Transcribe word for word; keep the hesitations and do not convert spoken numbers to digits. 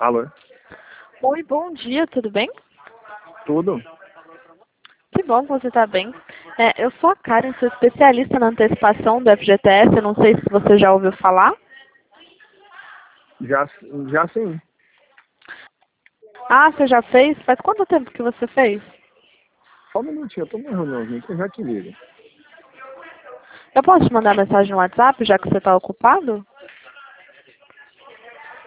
Alô? Oi, bom dia, tudo bem? Tudo? Que bom que você está bem. É, eu sou a Karen, sou especialista na antecipação do F G T S, eu não sei se você já ouviu falar. Já, já sim. Ah, você já fez? Faz quanto tempo que você fez? Só um minutinho, eu tô numa reuniãozinha que eu já te ligo. Eu posso te mandar mensagem no WhatsApp, já que você está ocupado?